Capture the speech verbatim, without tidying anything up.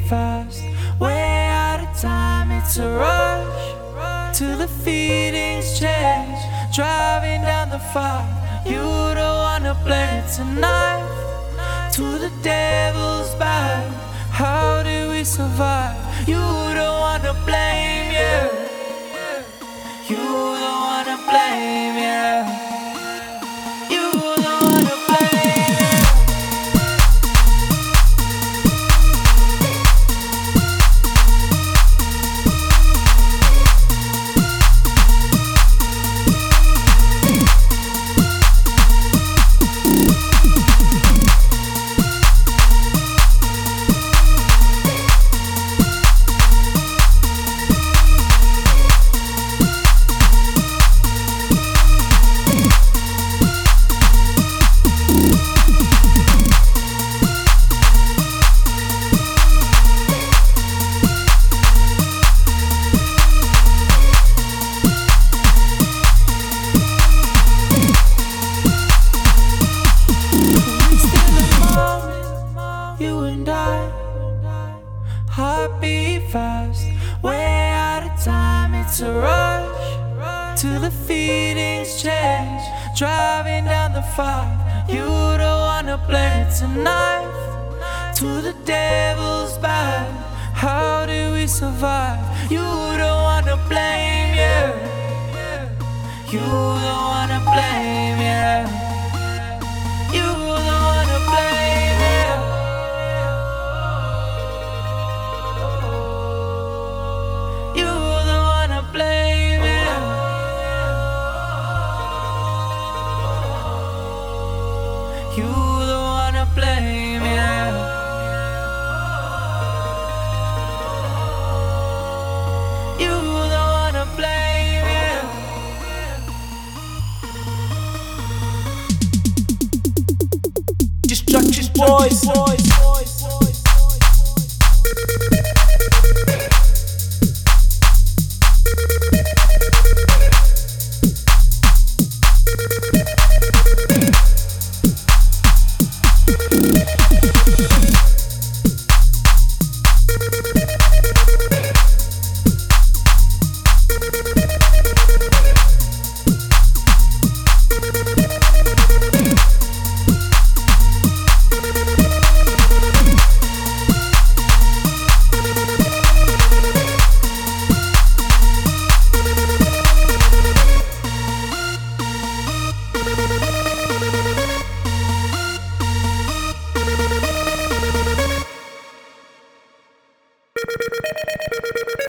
fast, way out of time, it's a rush. To the feelings change, driving down the five. You don't wanna play it tonight. To the devil's bad, how do we survive? You don't wanna blame, yeah. You don't wanna blame, yeah. You and I, heartbeat fast, way out of time, it's a rush. To the feelings change, driving down the five. You don't wanna play it tonight. To the devil's bad, how do we survive? You don't wanna blame, yeah. You don't wanna blame, yeah. You don't wanna blame, yeah. You don't wanna blame, yeah. You don't wanna blame, yeah. You don't wanna blame, yeah. Destruction boys.